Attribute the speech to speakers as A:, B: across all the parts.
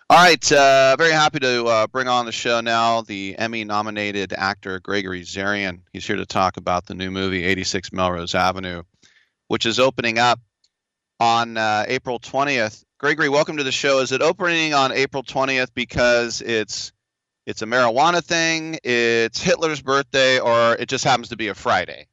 A: All right, very happy to bring on the show now the Emmy-nominated actor Gregory Zarian. He's here to talk about the new movie 86 Melrose Avenue, which is opening up on April 20th. Gregory, welcome to the show. Is it opening on April 20th because it's a marijuana thing, it's Hitler's birthday, or it just happens to be a Friday?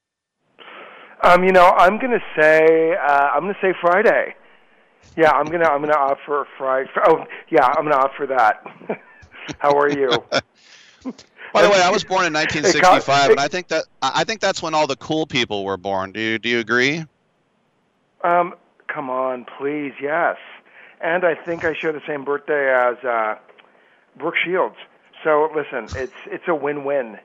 B: I'm gonna say Friday. Yeah, I'm gonna opt for Friday. Oh, yeah, I'm gonna opt for that. How are you?
A: By the way, I was born in
B: It, co-
A: 1965, and
B: it,
A: I think that's when all the cool people were born. Do you agree?
B: Come on, please, yes. And I think I share the same birthday as Brooke Shields. So listen, it's a win-win.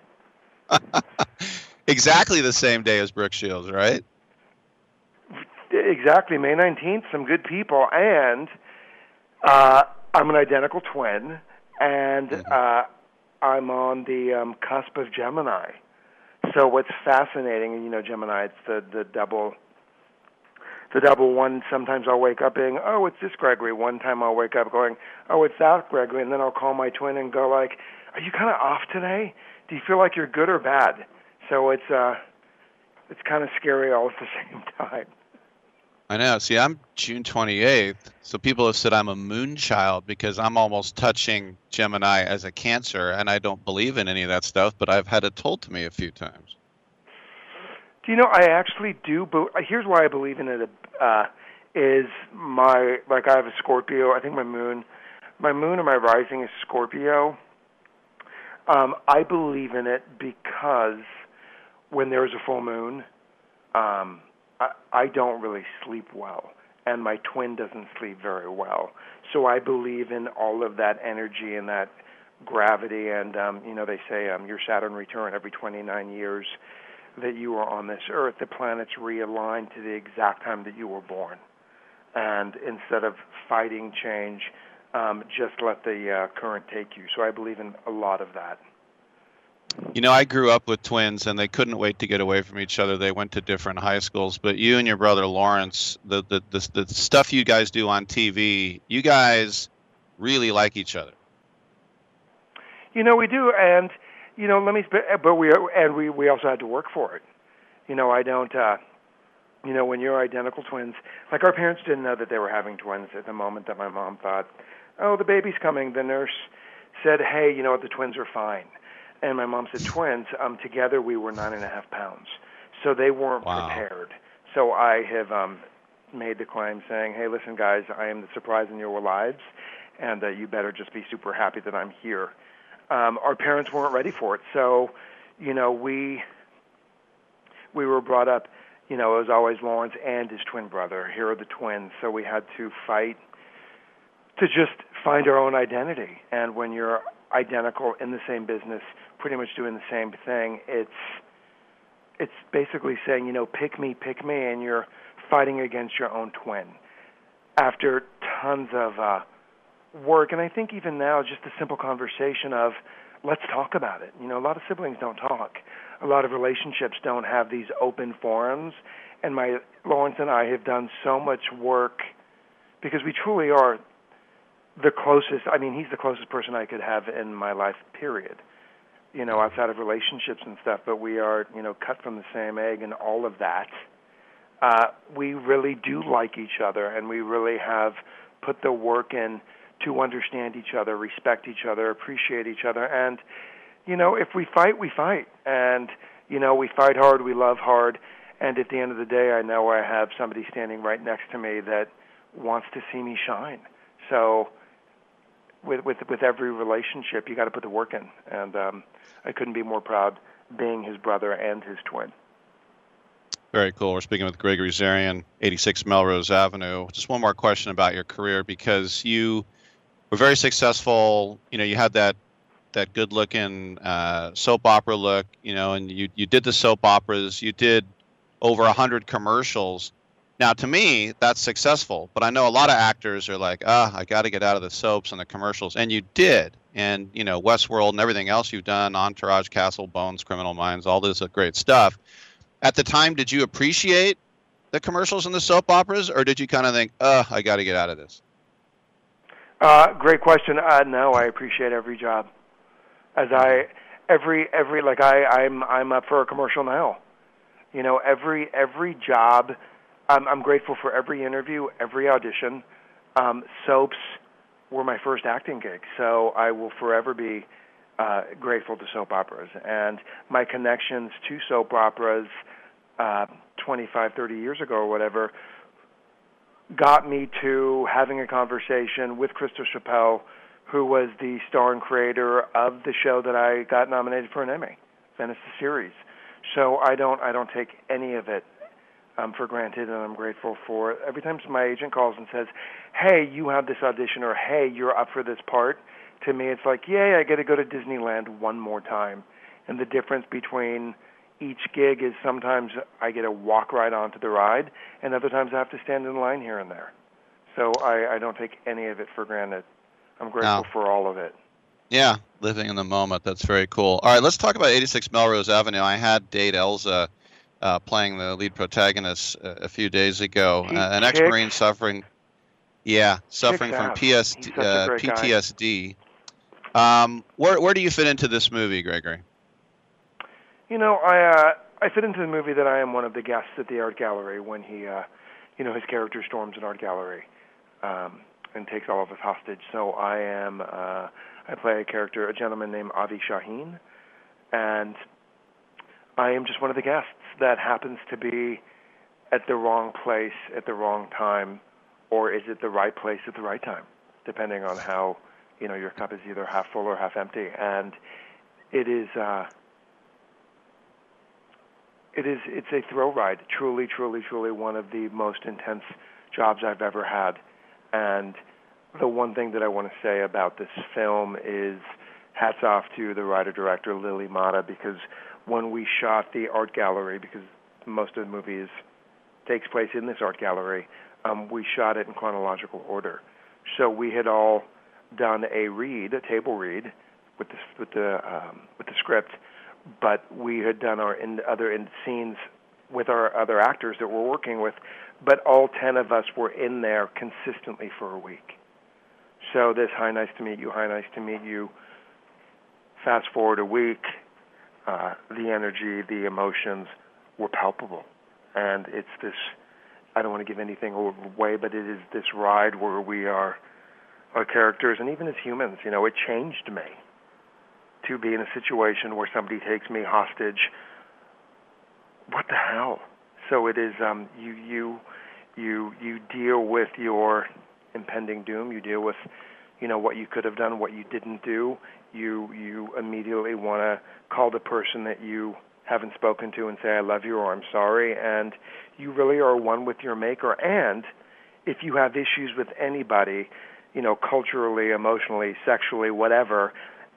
A: Exactly the same day as Brooke Shields, right?
B: Exactly, May 19th. Some good people, and uh, I'm an identical twin, and
A: Hmm.
B: I'm on the cusp of Gemini. So what's fascinating, and Gemini, it's the double one. Sometimes I'll wake up being, oh, it's this Gregory. One time I'll wake up going, oh, it's that Gregory, and then I'll call my twin and go like, are you kind of off today? Do you feel like you're good or bad? So it's kind of scary all at the same time.
A: I know. See, I'm June 28th, so people have said I'm a moon child because I'm almost touching Gemini as a Cancer, and I don't believe in any of that stuff, but I've had it told to me a few times.
B: Do you know? I actually do. But here's why I believe in it. Is my like I have a Scorpio. I think my moon or my rising is Scorpio. I believe in it because when there's a full moon, I don't really sleep well, and my twin doesn't sleep very well. So I believe in all of that energy and that gravity. And they say your Saturn return every 29 years that you are on this earth. The planets realign to the exact time that you were born, and instead of fighting change, just let the current take you. So I believe in a lot of that.
A: You know, I grew up with twins, and they couldn't wait to get away from each other. They went to different high schools, but you and your brother Lawrence, the stuff you guys do on TV, you guys really like each other.
B: We do, and let me. But we also had to work for it. I don't. When you're identical twins, like our parents didn't know that they were having twins at the moment that my mom thought, oh, the baby's coming. The nurse said, hey, you know what, the twins are fine. And my mom said, twins. Together we were 9.5 pounds, so they weren't
A: Wow.
B: prepared. So I have made the claim saying, hey, listen, guys, I am the surprise in your lives, and you better just be super happy that I'm here. Our parents weren't ready for it, so you know we were brought up. It was always Lawrence and his twin brother. Here are the twins, so we had to fight to just find our own identity. And when you're identical in the same business, pretty much doing the same thing, it's basically saying, pick me, and you're fighting against your own twin. After tons of work, and I think even now, just the simple conversation of let's talk about it. A lot of siblings don't talk. A lot of relationships don't have these open forums, and my Lawrence and I have done so much work because we truly are the closest. I mean, he's the closest person I could have in my life, period. Outside of relationships and stuff, but we are, cut from the same egg and all of that. We really do like each other, and we really have put the work in to understand each other, respect each other, appreciate each other. And, if we fight, we fight. And, we fight hard, we love hard. And at the end of the day, I know I have somebody standing right next to me that wants to see me shine. So with every relationship, you got to put the work in. And I couldn't be more proud being his brother and his twin.
A: Very cool. We're speaking with Gregory Zarian, 86 Melrose Avenue. Just one more question about your career because you were very successful. You had that good-looking soap opera look. And you did the soap operas. You did over 100 commercials. Now, to me, that's successful. But I know a lot of actors are like, I got to get out of the soaps and the commercials. And you did. And, Westworld and everything else you've done, Entourage, Castle, Bones, Criminal Minds, all this great stuff. At the time, did you appreciate the commercials and the soap operas, or did you kind of think, I got to get out of this?
B: Great question. No, I appreciate every job. I'm up for a commercial now. You know, every job. I'm grateful for every interview, every audition. Soaps were my first acting gig, so I will forever be grateful to soap operas. And my connections to soap operas 25, 30 years ago or whatever got me to having a conversation with Krista Chappelle, who was the star and creator of the show that I got nominated for an Emmy, Venice the Series. So I don't take any of it for granted, and I'm grateful for it. Every time my agent calls and says, "Hey, you have this audition," or "Hey, you're up for this part," to me it's like, "Yay, I get to go to Disneyland one more time." And the difference between each gig is sometimes I get to walk right onto the ride, and other times I have to stand in line here and there. So I don't take any of it for granted. I'm grateful for all of it.
A: Yeah, living in the moment. That's very cool. All right, let's talk about 86 Melrose Avenue. I had Dade Elza playing the lead protagonist a few days ago. An ex-Marine suffering from PTSD. Where do you fit into this movie, Gregory?
B: You know, I fit into the movie that I am one of the guests at the art gallery when he, his character storms an art gallery and takes all of us hostage. So I play a gentleman named Avi Shaheen, and I am just one of the guests that happens to be at the wrong place at the wrong time, or is it the right place at the right time, depending on how, your cup is either half full or half empty. And it's a thrill ride, truly, truly, truly one of the most intense jobs I've ever had. And the one thing that I want to say about this film is hats off to the writer-director Lily Mata, because when we shot the art gallery, because most of the movie takes place in this art gallery, we shot it in chronological order. So we had all done a table read with the script, but we had done our other scenes with our other actors that we're working with, but all 10 of us were in there consistently for a week. So this hi, nice to meet you, fast forward a week, the energy, the emotions were palpable. And it's this, I don't want to give anything away, but it is this ride where we are our characters, and even as humans, it changed me to be in a situation where somebody takes me hostage. What the hell? So it is you deal with your impending doom. You deal with what you could have done, what you didn't do. You immediately want to call the person that you haven't spoken to and say, "I love you," or "I'm sorry," and you really are one with your maker. And if you have issues with anybody, culturally, emotionally, sexually, whatever,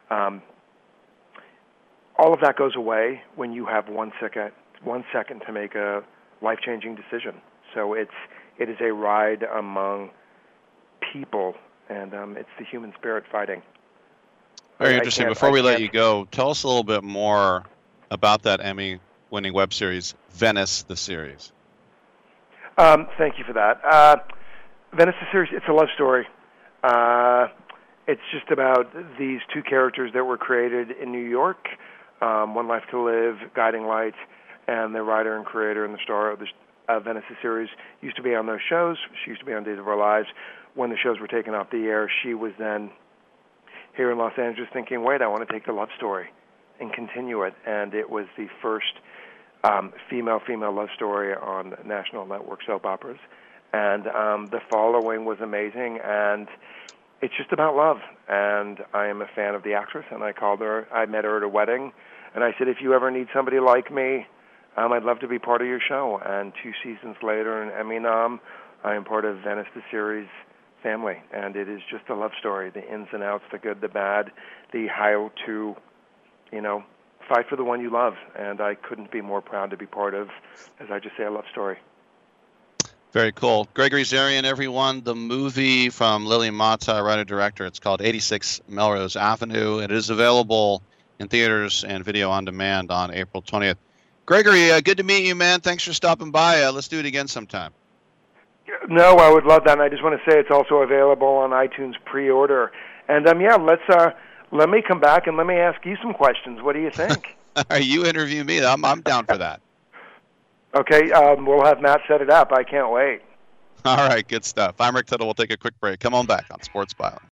B: all of that goes away when you have 1 second to make a life-changing decision. So it is a ride among people, and it's the human spirit fighting.
A: Very interesting. Before we let you go, tell us a little bit more about that Emmy-winning web series, Venice the Series.
B: Thank you for that. Venice the Series, it's a love story. It's just about these two characters that were created in New York, One Life to Live, Guiding Light, and the writer and creator and the star of the Venice the Series used to be on those shows. She used to be on Days of Our Lives. When the shows were taken off the air, she was then here in Los Angeles thinking, wait, I want to take the love story and continue it. And it was the first female love story on national network soap operas. And the following was amazing, and it's just about love. And I am a fan of the actress, and I met her at a wedding, and I said, if you ever need somebody like me, I'd love to be part of your show. And 2 seasons later, an Emmy nom, I am part of Venice the Series family, and it is just a love story, the ins and outs, the good, the bad, the how to, fight for the one you love. And I couldn't be more proud to be part of, as I just say, a love story.
A: Very cool. Gregory Zarian, everyone. The movie from Lily Mata, writer-director, it's called 86 Melrose Avenue. It is available in theaters and video on demand on April 20th. Gregory, good to meet you, man. Thanks for stopping by. Let's do it again sometime.
B: No, I would love that. And I just want to say it's also available on iTunes pre-order. And yeah, let me come back and let me ask you some questions. What do you think?
A: You interview me. I'm down for that.
B: Okay, we'll have Matt set it up. I can't wait.
A: All right, good stuff. I'm Rick Tittle. We'll take a quick break. Come on back on Sports Byline.